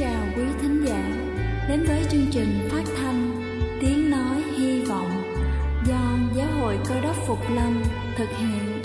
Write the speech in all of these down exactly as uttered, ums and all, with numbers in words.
chào quý thính giả đến với chương trình phát thanh Tiếng Nói Hy Vọng do Giáo hội Cơ Đốc Phục Lâm thực hiện.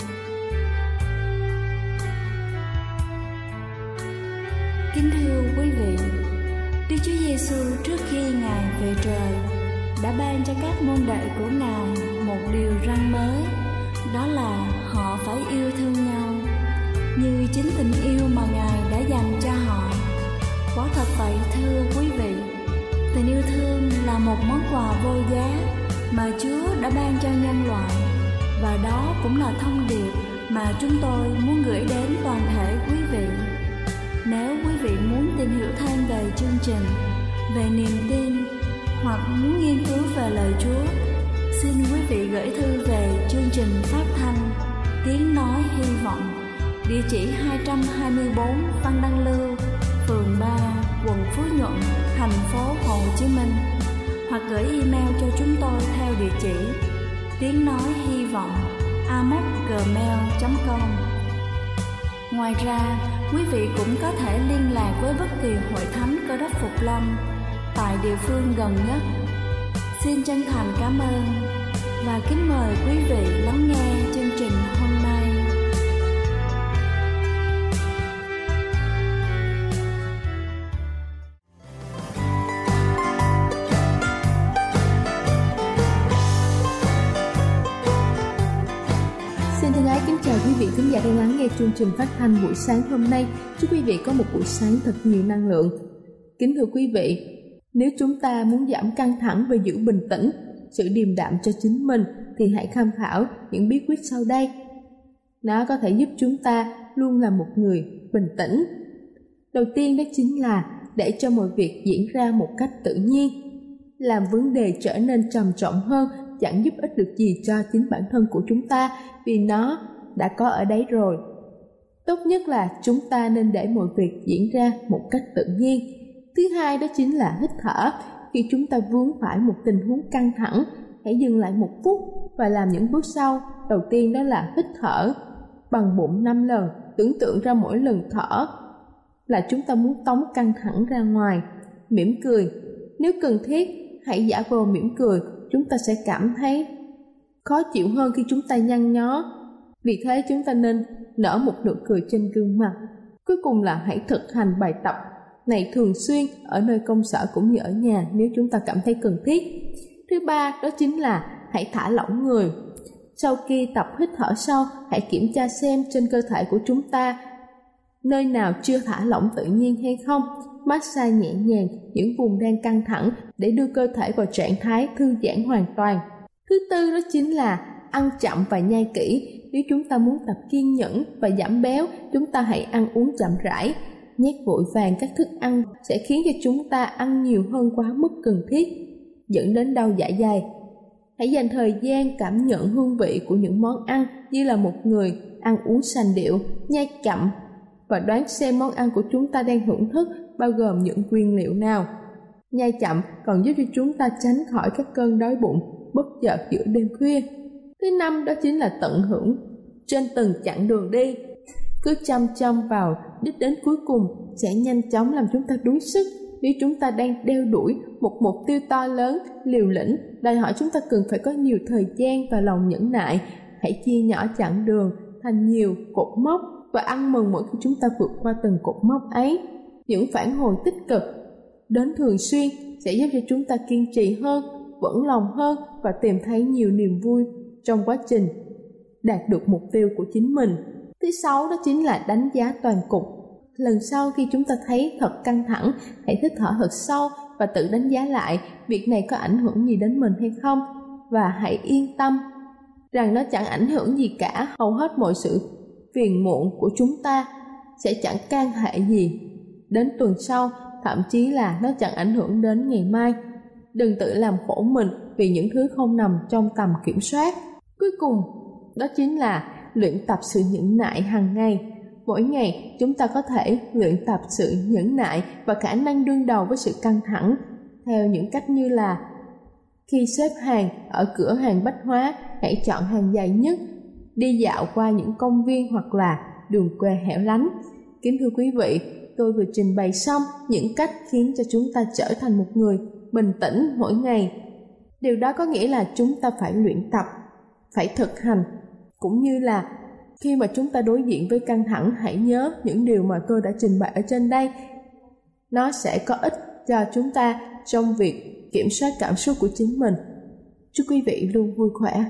Kính thưa quý vị, Đức Chúa Giêsu trước khi Ngài về trời đã ban cho các môn đệ của Ngài một điều răn mới, đó là họ phải yêu thương nhau như chính tình yêu mà Ngài đã dành cho họ. Quả thật vậy thưa quý vị, tình yêu thương là một món quà vô giá mà Chúa đã ban cho nhân loại, và đó cũng là thông điệp mà chúng tôi muốn gửi đến toàn thể quý vị. Nếu quý vị muốn tìm hiểu thêm về chương trình, về niềm tin hoặc muốn nghiên cứu về lời Chúa, xin quý vị gửi thư về chương trình phát thanh Tiếng Nói Hy Vọng, địa chỉ hai trăm hai mươi tư Văn Đăng Lưu, phường ba, quận Phú Nhuận, thành phố Hồ Chí Minh, hoặc gửi email cho chúng tôi theo địa chỉ tiếng nói hy vọng a m o c gmail chấm com. Ngoài ra, quý vị cũng có thể liên lạc với bất kỳ hội thánh Cơ Đốc Phục Lâm tại địa phương gần nhất. Xin chân thành cảm ơn và kính mời quý vị lắng nghe chương trình hôm nay. Thân ái kính chào quý vị khán giả đang lắng nghe chương trình phát thanh buổi sáng hôm nay. Chúc quý vị có một buổi sáng thật nhiều năng lượng. Kính thưa quý vị, nếu chúng ta muốn giảm căng thẳng và giữ bình tĩnh, sự điềm đạm cho chính mình thì hãy tham khảo những bí quyết sau đây. Nó có thể giúp chúng ta luôn là một người bình tĩnh. Đầu tiên đó chính là để cho mọi việc diễn ra một cách tự nhiên. Làm vấn đề trở nên trầm trọng hơn chẳng giúp ích được gì cho chính bản thân của chúng ta, vì nó đã có ở đấy rồi. Tốt nhất là chúng ta nên để mọi việc diễn ra một cách tự nhiên. Thứ hai đó chính là hít thở. Khi chúng ta vướng phải một tình huống căng thẳng, hãy dừng lại một phút và làm những bước sau. Đầu tiên đó là hít thở bằng bụng năm lần. Tưởng tượng ra mỗi lần thở là chúng ta muốn tống căng thẳng ra ngoài. Mỉm cười. Nếu cần thiết, hãy giả vờ mỉm cười. Chúng ta sẽ cảm thấy khó chịu hơn khi chúng ta nhăn nhó. Vì thế chúng ta nên nở một nụ cười trên gương mặt. Cuối cùng là hãy thực hành bài tập này thường xuyên ở nơi công sở cũng như ở nhà nếu chúng ta cảm thấy cần thiết. Thứ ba đó chính là hãy thả lỏng người. Sau khi tập hít thở xong, hãy kiểm tra xem trên cơ thể của chúng ta nơi nào chưa thả lỏng tự nhiên hay không. Massage nhẹ nhàng những vùng đang căng thẳng để đưa cơ thể vào trạng thái thư giãn hoàn toàn. Thứ tư đó chính là ăn chậm và nhai kỹ. Nếu chúng ta muốn tập kiên nhẫn và giảm béo, chúng ta hãy ăn uống chậm rãi. Nhét vội vàng các thức ăn sẽ khiến cho chúng ta ăn nhiều hơn quá mức cần thiết, dẫn đến đau dạ dày. Hãy dành thời gian cảm nhận hương vị của những món ăn như là một người ăn uống sành điệu, nhai chậm và đoán xem món ăn của chúng ta đang thưởng thức bao gồm những nguyên liệu nào. Nhai chậm còn giúp cho chúng ta tránh khỏi các cơn đói bụng bất chợt giữa đêm khuya. Thứ năm đó chính là tận hưởng trên từng chặng đường đi. Cứ chăm chăm vào đích đến cuối cùng sẽ nhanh chóng làm chúng ta đuối sức. Nếu chúng ta đang đeo đuổi một mục tiêu to lớn, liều lĩnh, đòi hỏi chúng ta cần phải có nhiều thời gian và lòng nhẫn nại. Hãy chia nhỏ chặng đường thành nhiều cột mốc và ăn mừng mỗi khi chúng ta vượt qua từng cột mốc ấy. Những phản hồi tích cực đến thường xuyên sẽ giúp cho chúng ta kiên trì hơn, vững lòng hơn và tìm thấy nhiều niềm vui trong quá trình đạt được mục tiêu của chính mình. Thứ sáu đó chính là đánh giá toàn cục. Lần sau khi chúng ta thấy thật căng thẳng, hãy hít thở thật sâu và tự đánh giá lại việc này có ảnh hưởng gì đến mình hay không. Và hãy yên tâm rằng nó chẳng ảnh hưởng gì cả. Hầu hết mọi sự phiền muộn của chúng ta sẽ chẳng can hệ gì đến tuần sau, thậm chí là nó chẳng ảnh hưởng đến ngày mai. Đừng tự làm khổ mình vì những thứ không nằm trong tầm kiểm soát. Cuối cùng, đó chính là luyện tập sự nhẫn nại hàng ngày. Mỗi ngày chúng ta có thể luyện tập sự nhẫn nại và khả năng đương đầu với sự căng thẳng theo những cách như là khi xếp hàng ở cửa hàng bách hóa, hãy chọn hàng dài nhất, đi dạo qua những công viên hoặc là đường quê hẻo lánh. Kính thưa quý vị, tôi vừa trình bày xong những cách khiến cho chúng ta trở thành một người bình tĩnh mỗi ngày. Điều đó có nghĩa là chúng ta phải luyện tập, phải thực hành. Cũng như là khi mà chúng ta đối diện với căng thẳng, hãy nhớ những điều mà tôi đã trình bày ở trên đây. Nó sẽ có ích cho chúng ta trong việc kiểm soát cảm xúc của chính mình. Chúc quý vị luôn vui khỏe.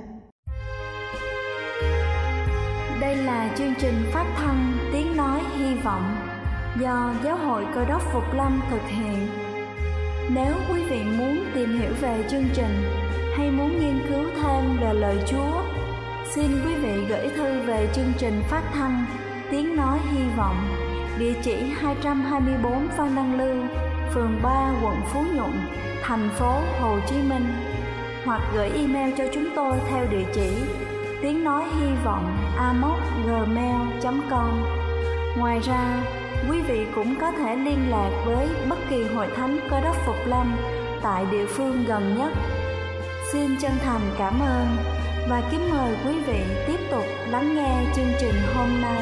Đây là chương trình phát thanh Tiếng Nói Hy Vọng do Giáo hội Cơ đốc Phục Lâm thực hiện. Nếu quý vị muốn tìm hiểu về chương trình hay muốn nghiên cứu thêm về lời Chúa, xin quý vị gửi thư về chương trình phát thanh Tiếng Nói Hy Vọng, địa chỉ hai trăm hai mươi tư Phan Đăng Lưu, phường ba, quận Phú Nhuận, thành phố Hồ Chí Minh, hoặc gửi email cho chúng tôi theo địa chỉ tiếng nói hy vọng a m o s gmail chấm com. Ngoài ra, quý vị cũng có thể liên lạc với bất kỳ hội thánh Cơ đốc Phục Lâm tại địa phương gần nhất. Xin chân thành cảm ơn và kính mời quý vị tiếp tục lắng nghe chương trình hôm nay.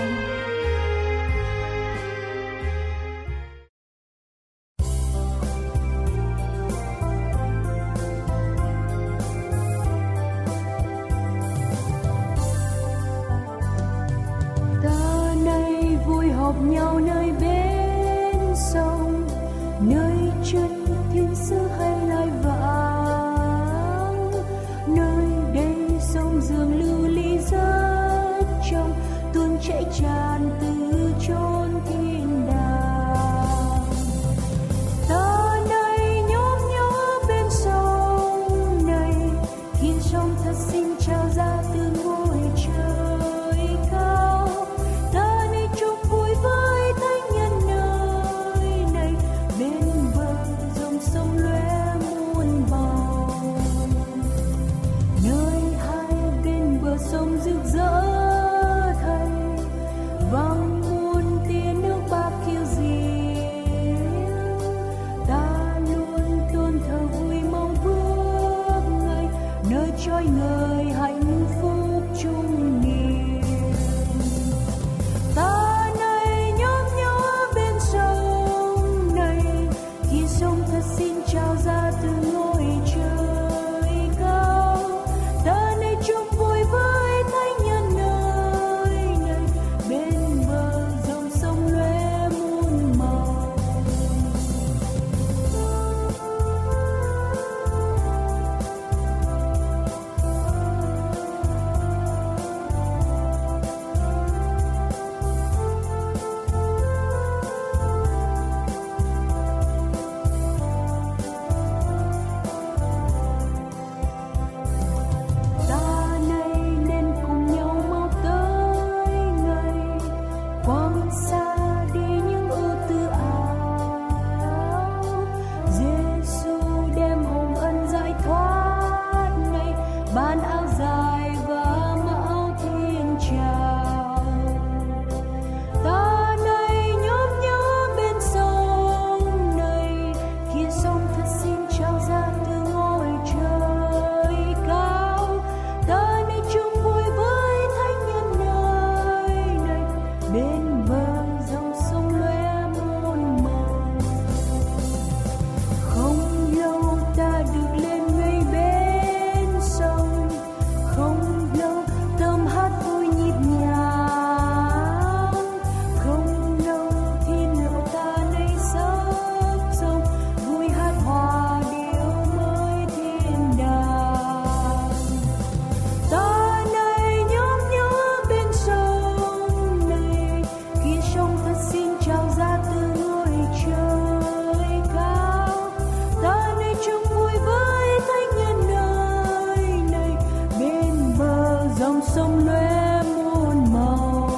họp nhau nơi bên sông, nơi chân thiên sứ hay lai vãng, nơi đây sông dường lưu ly rất trong, tuôn chảy tràn từ chốn thiên đàng. Ta này nhóp nhó bên sông này, khiến sông thật xinh trào ra từ ngôi trời cao. Ta này chung vui với thánh nhân nơi này, bên bờ dòng sông lóe muôn màu, nơi hai bên bờ sông rực rỡ thay vang muôn tia nước bạc khiêu diễm. Ta luôn tôn thờ vui mong bước ngay nơi trôi ngời hạnh phúc chung niềm. Ta này nhóp nhó bên sông này, khi sông thật xinh trào ra từ ngôi trời cao. Ta này chung vui với thánh nhân nơi này, bên bờ dòng sông lóe muôn màu. Ta này nên cùng nhau mau tới ngày quăng xa đi những ưu tư áo. Giêsu đem hồng ân giải thoát ngày, ban áo dài và mão thiên tràng. Ta này nhóp nhó bên sông này, khi sông thật xinh trào ra từ ngôi trời cao. Ta này chung vui với thánh nhân nơi này, bên bờ dòng sông lóe muôn màu. Không lâu ta được lên ngay bên sông, không lâu tâm hát vui nhịp nhàng. Không lâu thiên lộ ta nay sắp sông, vui hát hòa điệu mới thiên đàng. Ta này nhóp nhó bên sông này, khi sông thật xinh trào ra từ ngôi trời cao. Ta này chung vui với thánh nhân nơi này, bên bờ dòng sông lóe muôn màu.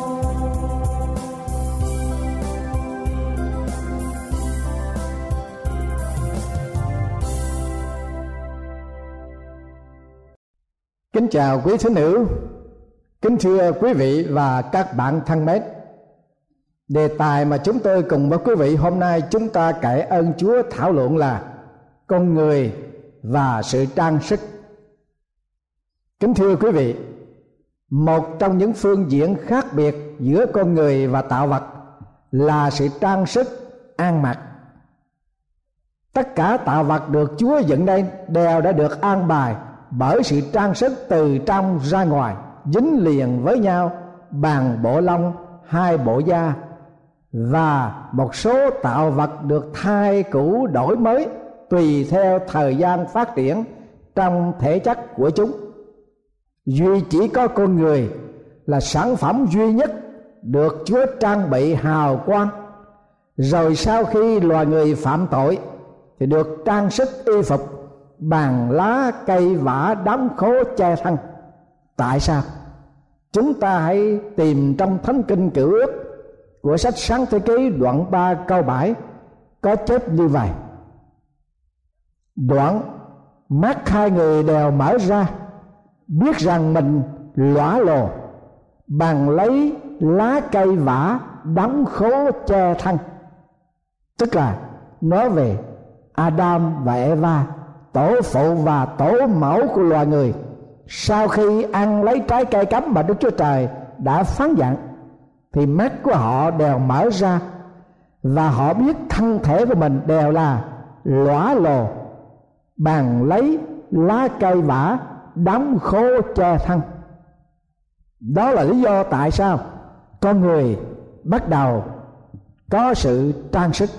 Kính chào quý thính hữu, kính thưa quý vị và các bạn thân mến. Đề tài mà chúng tôi cùng với quý vị hôm nay chúng ta cậy ơn Chúa thảo luận là con người và sự trang sức. Kính thưa quý vị, một trong những phương diện khác biệt giữa con người và tạo vật là sự trang sức ăn mặc. Tất cả tạo vật được Chúa dựng nên đều đã được an bài bởi sự trang sức từ trong ra ngoài, dính liền với nhau bằng bộ lông hai bộ da. Và một số tạo vật được thay cũ đổi mới tùy theo thời gian phát triển trong thể chất của chúng. Duy chỉ có con người là sản phẩm duy nhất được Chúa trang bị hào quang. Rồi sau khi loài người phạm tội thì được trang sức y phục bằng lá cây vả đóng khố che thân. Tại sao? Chúng ta hãy tìm trong Thánh Kinh Cựu Ước của sách Sáng Thế Ký đoạn ba câu bảy có chép như vậy: Đoạn mắt hai người đều mở ra, biết rằng mình lõa lồ, bằng lấy lá cây vả đóng khố che thân. Tức là nói về Adam và Eva, tổ phụ và tổ mẫu của loài người, sau khi ăn lấy trái cây cấm mà Đức Chúa Trời đã phán dặn, thì mắt của họ đều mở ra, và họ biết thân thể của mình đều là lõa lồ, bằng lấy lá cây vả đóng khố che thân. Đó là lý do tại sao con người bắt đầu có sự trang sức.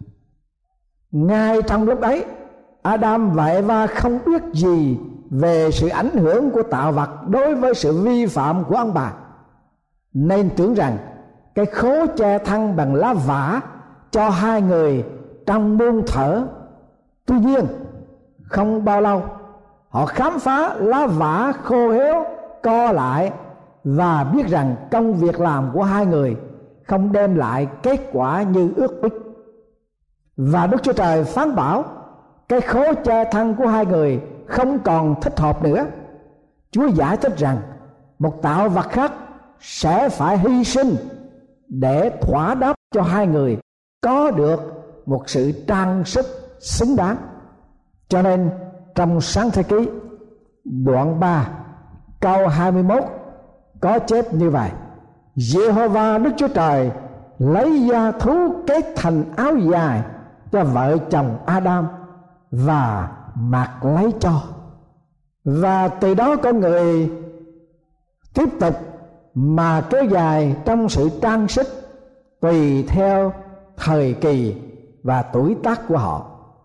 Ngay trong lúc ấy, Adam và Eva không biết gì về sự ảnh hưởng của tạo vật đối với sự vi phạm của ông bà, nên tưởng rằng cái khố che thân bằng lá vả cho hai người trong muôn thở. Tuy nhiên không bao lâu, họ khám phá lá vả khô héo co lại và biết rằng công việc làm của hai người không đem lại kết quả như ước ước. Và Đức Chúa Trời phán bảo cái khố che thân của hai người không còn thích hợp nữa. Chúa giải thích rằng một tạo vật khác sẽ phải hy sinh để thỏa đáp cho hai người có được một sự trang sức xứng đáng. Cho nên trong Sáng Thế Ký đoạn ba câu hai mươi mốt có chép như vậy: Giê-hô-va Đức Chúa Trời lấy da thú kết thành áo dài cho vợ chồng Adam và mặc lấy cho. Và từ đó con người tiếp tục mà kéo dài trong sự trang sức tùy theo thời kỳ và tuổi tác của họ.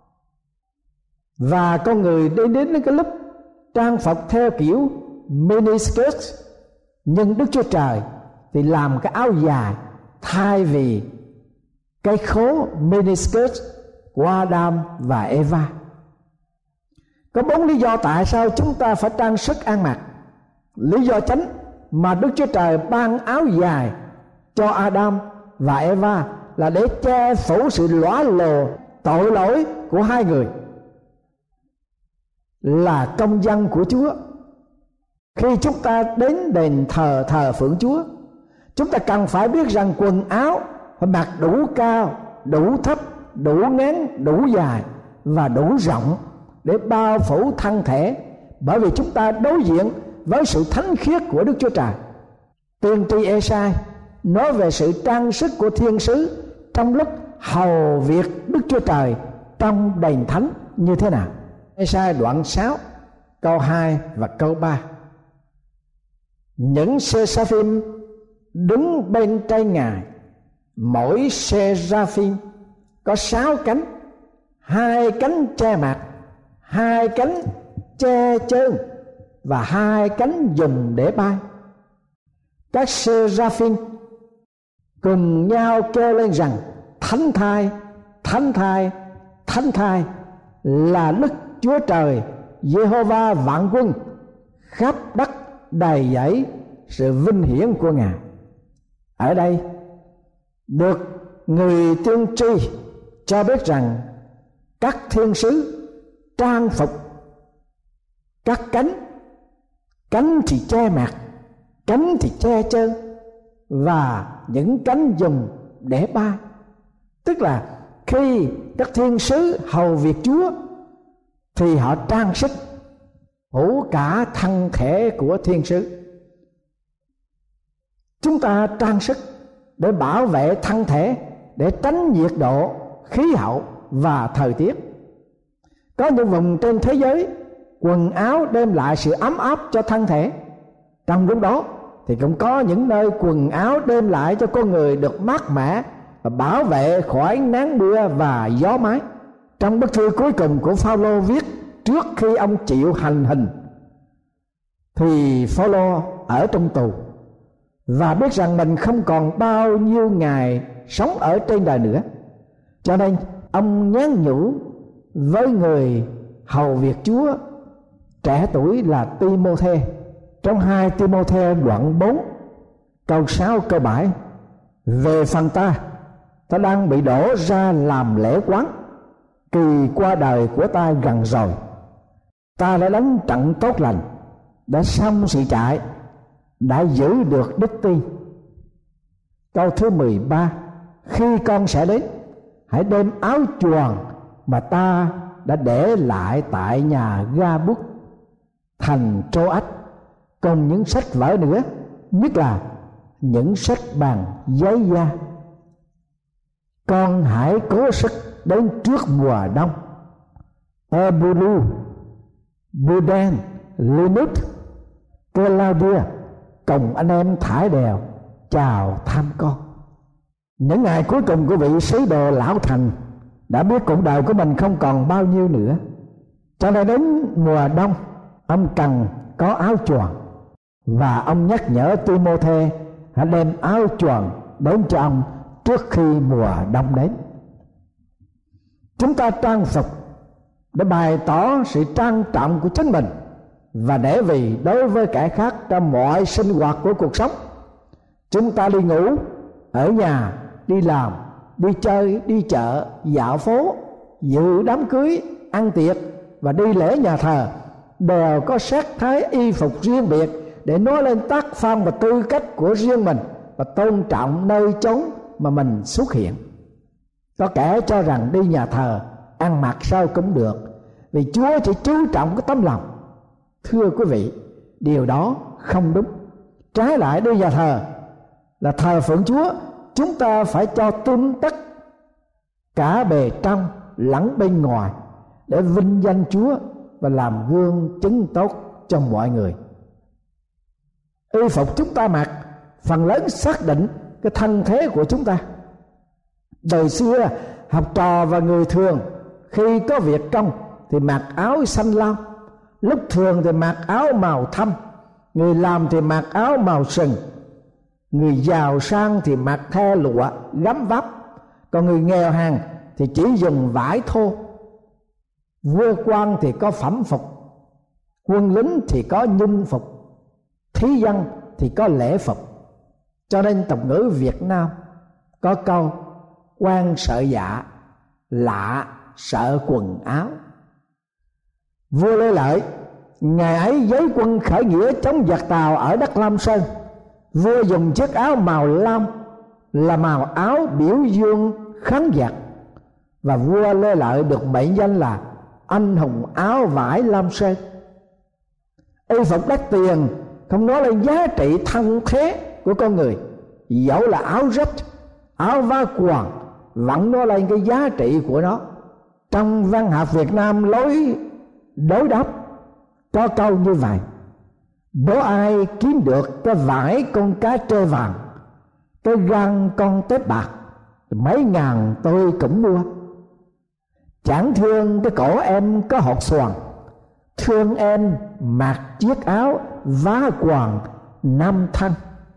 Và con người đến đến cái lúc trang phục theo kiểu miniskirt, nhưng Đức Chúa Trời thì làm cái áo dài thay vì cái khố miniskirt của Adam và Eva. Có bốn lý do tại sao chúng ta phải trang sức ăn mặc. Lý do chính mà Đức Chúa Trời ban áo dài cho Adam và Eva là để che phủ sự lõa lồ tội lỗi của hai người. Là công dân của Chúa, khi chúng ta đến đền thờ thờ phượng Chúa, chúng ta cần phải biết rằng quần áo phải mặc đủ cao, đủ thấp, đủ ngắn, đủ dài và đủ rộng để bao phủ thân thể, bởi vì chúng ta đối diện với sự thánh khiết của Đức Chúa Trời. Tiên tri Ê-sai nói về sự trang sức của thiên sứ trong lúc hầu việc Đức Chúa Trời trong đền thánh như thế nào. Ê-sai đoạn sáu câu hai và câu ba: Những sê-ra-phim đứng bên trên Ngài, mỗi sê-ra-phim có sáu cánh, hai cánh che mặt, hai cánh che chân và hai cánh dùng để bay. Các sê-ra-phim cùng nhau kêu lên rằng: Thánh thai, thánh thai, thánh thai là Đức Chúa Trời Giê-hô-va vạn quân, khắp đất đầy dẫy sự vinh hiển của Ngài. Ở đây được người tiên tri cho biết rằng các thiên sứ trang phục các cánh, cánh thì che mặt, cánh thì che chân và những cánh dùng để bay. Tức là khi các thiên sứ hầu việc Chúa thì họ trang sức phủ cả thân thể của thiên sứ. Chúng ta trang sức để bảo vệ thân thể, để tránh nhiệt độ, khí hậu và thời tiết. Có những vùng trên thế giới quần áo đem lại sự ấm áp cho thân thể, trong lúc đó thì cũng có những nơi quần áo đem lại cho con người được mát mẻ và bảo vệ khỏi nắng mưa và gió mái. Trong bức thư cuối cùng của Phaolô viết trước khi ông chịu hành hình, thì Phaolô ở trong tù và biết rằng mình không còn bao nhiêu ngày sống ở trên đời nữa, cho nên ông nhắn nhủ với người hầu việc Chúa trẻ tuổi là Ti-mô-thê trong hai Ti-mô-thê đoạn bốn câu sáu câu bảy: về phần ta, ta đang bị đổ ra làm lễ quán, kỳ qua đời của ta gần rồi. Ta đã đánh trận tốt lành, đã xong sự trại, đã giữ được đức tin. Câu thứ mười ba: khi con sẽ đến, hãy đem áo choàng mà ta đã để lại tại nhà Ga-bút thành Trô-ách, cùng những sách vở nữa, nhất là những sách bằng giấy da. Con hãy cố sức đến trước mùa đông. Ebulu, Buden, Linus, Claudia cùng anh em thải đèo chào thăm con. Những ngày cuối cùng của vị sứ đồ lão thành đã biết cuộc đời của mình không còn bao nhiêu nữa, cho nên đến mùa đông ông cần có áo choàng, và ông nhắc nhở Ti-mô-thê hãy đem áo choàng đến cho ông trước khi mùa đông đến. Chúng ta trang phục để bày tỏ sự trang trọng của chính mình và để vì đối với kẻ khác trong mọi sinh hoạt của cuộc sống. Chúng ta đi ngủ, ở nhà, đi làm, đi chơi, đi chợ, dạo phố, dự đám cưới, ăn tiệc và đi lễ nhà thờ đều có sắc thái y phục riêng biệt để nói lên tác phong và tư cách của riêng mình và tôn trọng nơi chốn mà mình xuất hiện. Có kẻ cho rằng đi nhà thờ ăn mặc sao cũng được, vì Chúa chỉ chú trọng cái tấm lòng. Thưa quý vị, điều đó không đúng. Trái lại, đi nhà thờ là thờ phượng Chúa, chúng ta phải cho tươm tất cả bề trong lẫn bên ngoài để vinh danh Chúa và làm gương chứng tốt cho mọi người. Y phục chúng ta mặc phần lớn xác định cái thân thế của chúng ta. Đời xưa, học trò và người thường khi có việc công thì mặc áo xanh lam, lúc thường thì mặc áo màu thâm, người làm thì mặc áo màu sừng, người giàu sang thì mặc theo lụa gấm vóc, còn người nghèo hèn thì chỉ dùng vải thô. Vua quan thì có phẩm phục, quân lính thì có nhung phục, thí dân thì có lễ phục. Cho nên tục ngữ Việt Nam có câu quan sợ dạ, lạ sợ quần áo. Vua Lê Lợi ngày ấy giấy quân khởi nghĩa chống giặc Tàu ở đất Lam Sơn, vua dùng chiếc áo màu lam là màu áo biểu dương kháng giặc, và vua Lê Lợi được mệnh danh là anh hùng áo vải Lam Sơn. Y phục đắt tiền không nói lên giá trị thân thế của con người, dẫu là áo rách, áo vá quàng vẫn nói lên cái giá trị của nó. Trong văn học Việt Nam lối đối đáp có câu như vậy: đố ai kiếm được cái vải con cá trê vàng, cái găng con tép bạc, mấy ngàn tôi cũng mua. Chẳng thương cái cổ em có hột xoàn, thương em mặc chiếc áo vá quàng năm thân.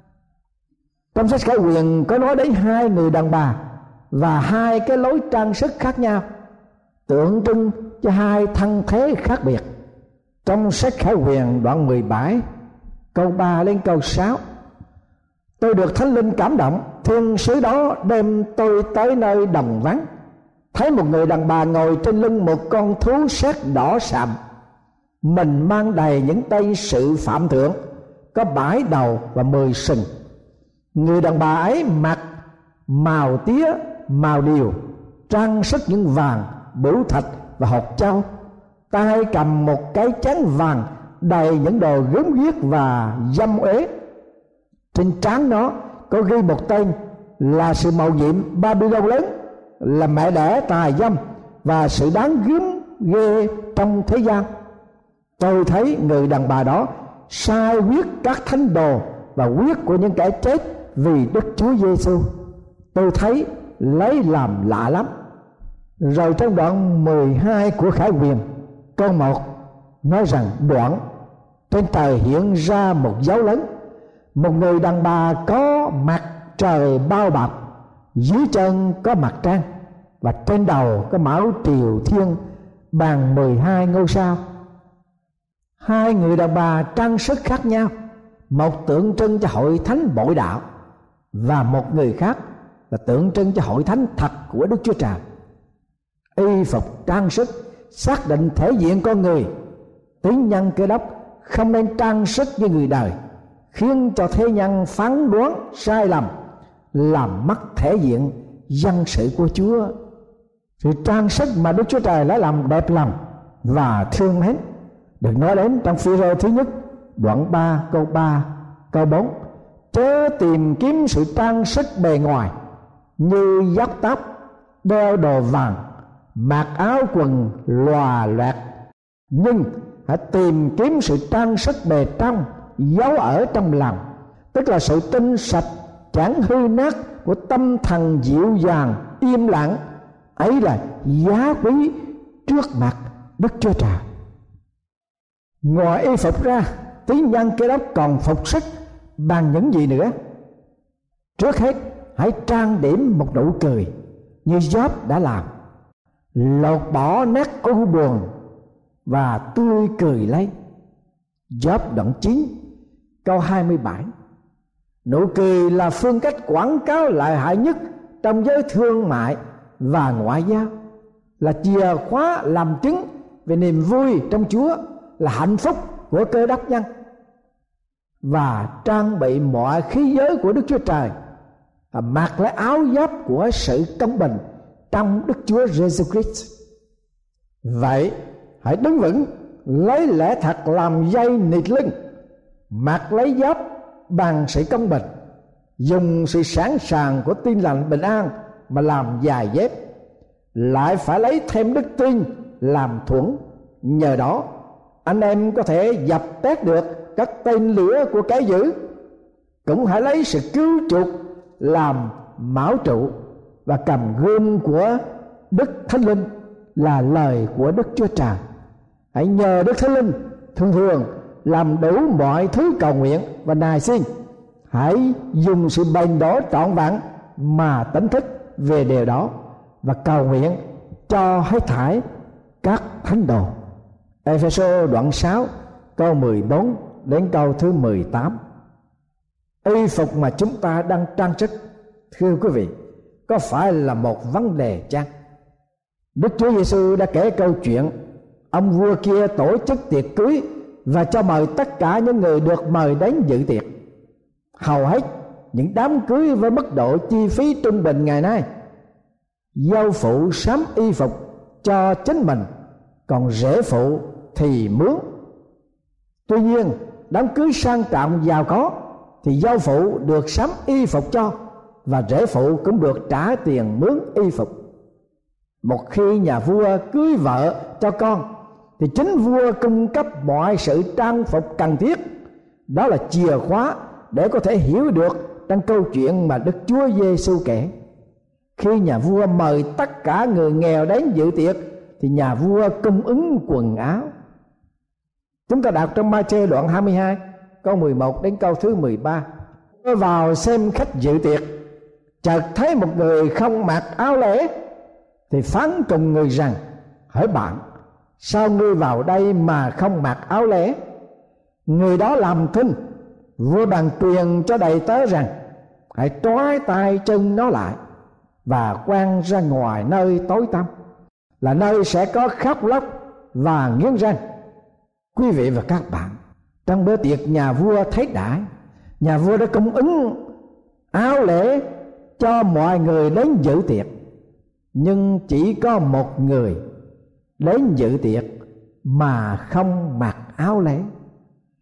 Trong sách Khải Huyền có nói đến hai người đàn bà và hai cái lối trang sức khác nhau, tượng trưng cho hai thân thế khác biệt. Trong sách Khải Huyền đoạn mười bảy câu ba lên câu sáu: tôi được Thánh Linh cảm động, thiên sứ đó đem tôi tới nơi đồng vắng, thấy một người đàn bà ngồi trên lưng một con thú sắc đỏ sạm, mình mang đầy những tay sự phạm thượng, có bảy đầu và mười sừng. Người đàn bà ấy mặc màu tía màu điều, trang sức những vàng, bửu thạch và hột châu, tay cầm một cái chén vàng đầy những đồ gớm ghiếc và dâm uế. Trên trán nó có ghi một tên là sự mầu nhiệm Babylon lớn, là mẹ đẻ tà dâm và sự đáng gớm ghê trong thế gian. Tôi thấy người đàn bà đó sai huyết các thánh đồ và huyết của những kẻ chết vì Đức Chúa Giêsu. Tôi thấy lấy làm lạ lắm. Rồi trong đoạn mười hai của Khải Huyền câu một nói rằng: đoạn trên trời hiện ra một dấu lớn, một người đàn bà có mặt trời bao bọc, dưới chân có mặt trăng, và trên đầu có mão triều thiên bằng mười hai ngôi sao. Hai người đàn bà trang sức khác nhau, một tượng trưng cho hội thánh bội đạo và một người khác là tượng trưng cho hội thánh thật của Đức Chúa Trời. Y phục trang sức xác định thể diện con người. Tín nhân Cơ Đốc không nên trang sức như người đời, khiến cho thế nhân phán đoán sai lầm, làm mất thể diện dân sự của Chúa. Sự trang sức mà Đức Chúa Trời đã làm đẹp lòng và thương mến được nói đến trong Phi-rơ thứ nhất đoạn ba câu ba câu bốn: chớ tìm kiếm sự trang sức bề ngoài như dắt tóc, đeo đồ vàng, mặc áo quần lòa loẹt, nhưng hãy tìm kiếm sự trang sức bề trong giấu ở trong lòng, tức là sự tinh sạch chẳng hư nát của tâm thần dịu dàng im lặng. Ấy là giá quý trước mặt Đức Chúa Trời. Ngoài y phục ra, tín nhân Cơ Đốc còn phục sức bằng những gì nữa? Trước hết, hãy trang điểm một nụ cười như Job đã làm, lột bỏ nét u buồn và tươi cười lấy. Job đoạn chín câu hai mươi bảy: nụ cười là phương cách quảng cáo lợi hại nhất trong giới thương mại và ngoại giao, là chìa khóa làm chứng về niềm vui trong Chúa, là hạnh phúc của Cơ Đốc nhân, và trang bị mọi khí giới của Đức Chúa Trời, mặc lấy áo giáp của sự công bình trong Đức Chúa Giêsu Christ. Vậy hãy đứng vững, lấy lẽ thật làm dây nịt lưng, mặc lấy giáp bằng sự công bình, dùng sự sẵn sàng của tin lành bình an mà làm giày dép, lại phải lấy thêm đức tin làm thuẫn. Nhờ đó anh em có thể dập tắt được các tên lửa của kẻ dữ. Cũng hãy lấy sự cứu chuộc làm mão trụ, và cầm gươm của Đức Thánh Linh là lời của Đức Chúa Trời. Hãy nhờ Đức Thánh Linh thường thường làm đủ mọi thứ cầu nguyện và nài xin. Hãy dùng sự bền đổ trọn vẹn mà tỉnh thức về điều đó, và cầu nguyện cho hết thảy các thánh đồ. Ê-phê-sô đoạn sáu câu mười bốn đến câu thứ mười tám. Y phục mà chúng ta đang trang sức, thưa quý vị, có phải là một vấn đề chăng? Đức Chúa Giêsu đã kể câu chuyện ông vua kia tổ chức tiệc cưới và cho mời tất cả những người được mời đến dự tiệc. Hầu hết những đám cưới với mức độ chi phí trung bình ngày nay, dâu phụ sắm y phục cho chính mình, còn rể phụ thì mướn. Tuy nhiên, đám cưới sang trọng giàu có thì dâu phụ được sắm y phục cho, và rể phụ cũng được trả tiền mướn y phục. Một khi nhà vua cưới vợ cho con thì chính vua cung cấp mọi sự trang phục cần thiết. Đó là chìa khóa để có thể hiểu được trong câu chuyện mà Đức Chúa Giêsu kể. Khi nhà vua mời tất cả người nghèo đến dự tiệc thì nhà vua cung ứng quần áo. Chúng ta đọc trong Ma-thê đoạn hai mươi hai câu mười một đến câu thứ mười ba. Tôi vào xem khách dự tiệc, chợt thấy một người không mặc áo lễ, thì phán cùng người rằng: hỡi bạn, sao ngươi vào đây mà không mặc áo lễ? Người đó làm thinh. Vua bàn truyền cho đầy tớ rằng: hãy trói tay chân nó lại và quăng ra ngoài nơi tối tăm, là nơi sẽ có khóc lóc và nghiến răng. Quý vị và các bạn, trong bữa tiệc nhà vua thấy đãi, nhà vua đã cung ứng áo lễ cho mọi người đến dự tiệc, nhưng chỉ có một người đến dự tiệc mà không mặc áo lễ.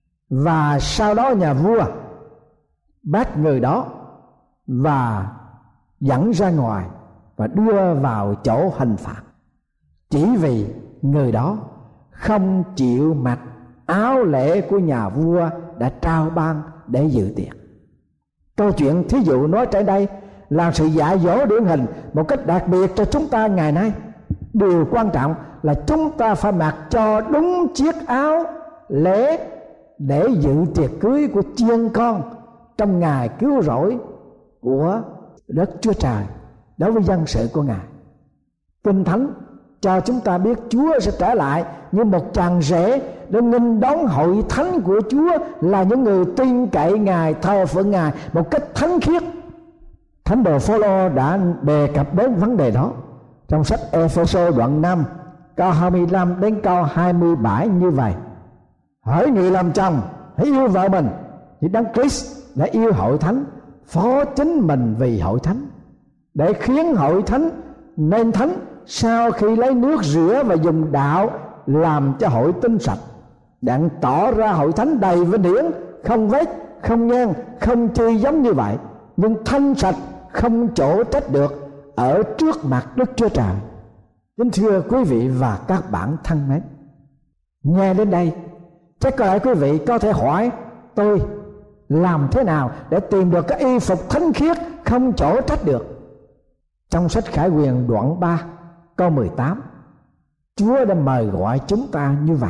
Và sau đó nhà vua bắt người đó và dẫn ra ngoài và đưa vào chỗ hình phạt, chỉ vì người đó không chịu mặc áo lễ của nhà vua đã trao ban để dự tiệc. Câu chuyện thí dụ nói trên đây là sự dạy dỗ điển hình một cách đặc biệt cho chúng ta ngày nay. Điều quan trọng là chúng ta phải mặc cho đúng chiếc áo lễ để dự tiệc cưới của chiên con trong ngày cứu rỗi của đất Chúa Trời đối với dân sự của Ngài. Kinh Thánh cho chúng ta biết Chúa sẽ trở lại như một chàng rể để nghênh đón hội thánh của Chúa là những người tin cậy Ngài, thờ phượng Ngài một cách thánh khiết. Thánh đồ Phôlô đã đề cập đến vấn đề đó trong sách Ê-phê-sô đoạn năm câu hai mươi lăm đến câu hai mươi bảy như vậy: hỡi người làm chồng, hãy yêu vợ mình như Đấng Christ đã yêu hội thánh, phó chính mình vì hội thánh, để khiến hội thánh nên thánh, sau khi lấy nước rửa và dùng đạo làm cho hội tinh sạch, đặng tỏ ra hội thánh đầy vinh hiển, không vết, không nhang, không chi giống như vậy, nhưng thanh sạch, không chỗ trách được ở trước mặt Đức Chúa Trời. Kính thưa quý vị và các bạn thân mến, nghe đến đây chắc có lẽ quý vị có thể hỏi tôi làm thế nào để tìm được cái y phục thánh khiết không chỗ trách được. Trong sách Khải Huyền đoạn ba câu mười tám, Chúa đã mời gọi chúng ta như vậy: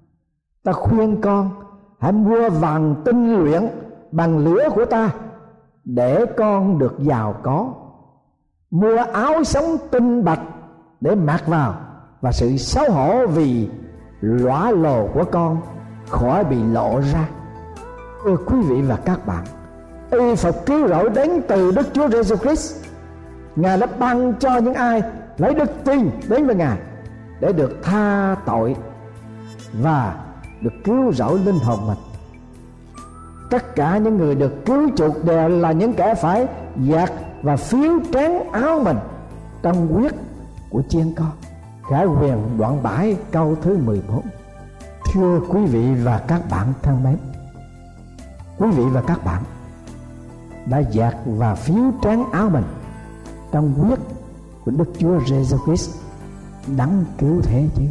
ta khuyên con hãy mua vàng tinh luyện bằng lửa của ta để con được giàu có, mua áo sống tinh bạch để mặc vào, và sự xấu hổ vì lõa lồ của con khỏi bị lộ ra. Thưa quý vị và các bạn, y phục cứu rỗi đến từ Đức Chúa Giêsu Christ. Ngài đã ban cho những ai lấy đức tin đến với Ngài để được tha tội và được cứu rỗi linh hồn mình. Tất cả những người được cứu chuộc đều là những kẻ phải giặt và phiếu trán áo mình trong huyết của chiên con. Khải Huyền đoạn bảy câu thứ mười bốn. Thưa quý vị và các bạn thân mến, quý vị và các bạn đã giặt và phiếu trán áo mình trong huyết của Đức Chúa Giêsu Christ đấng cứu thế chứ?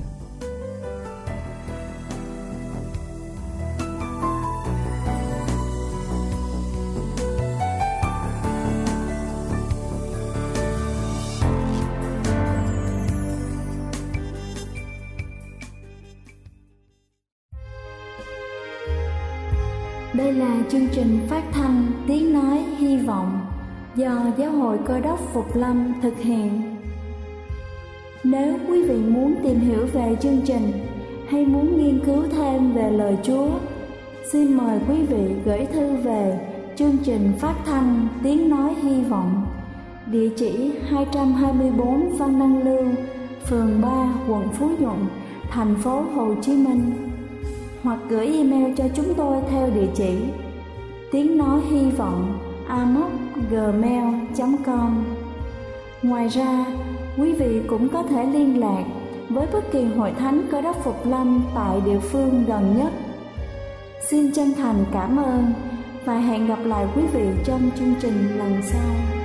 Đây là chương trình phát thanh Tiếng Nói Hy Vọng do Giáo hội Cơ đốc Phục Lâm thực hiện. Nếu quý vị muốn tìm hiểu về chương trình hay muốn nghiên cứu thêm về lời Chúa, xin mời quý vị gửi thư về chương trình phát thanh Tiếng Nói Hy Vọng, địa chỉ hai trăm hai mươi bốn Văn Năng Lưu, phường ba, quận Phú Nhuận, thành phố Hồ Chí Minh, hoặc gửi email cho chúng tôi theo địa chỉ tiếng nói hy vọng a m o c gmail chấm com. Ngoài ra, quý vị cũng có thể liên lạc với bất kỳ hội thánh Cơ đốc Phục Lâm tại địa phương gần nhất. Xin chân thành cảm ơn và hẹn gặp lại quý vị trong chương trình lần sau.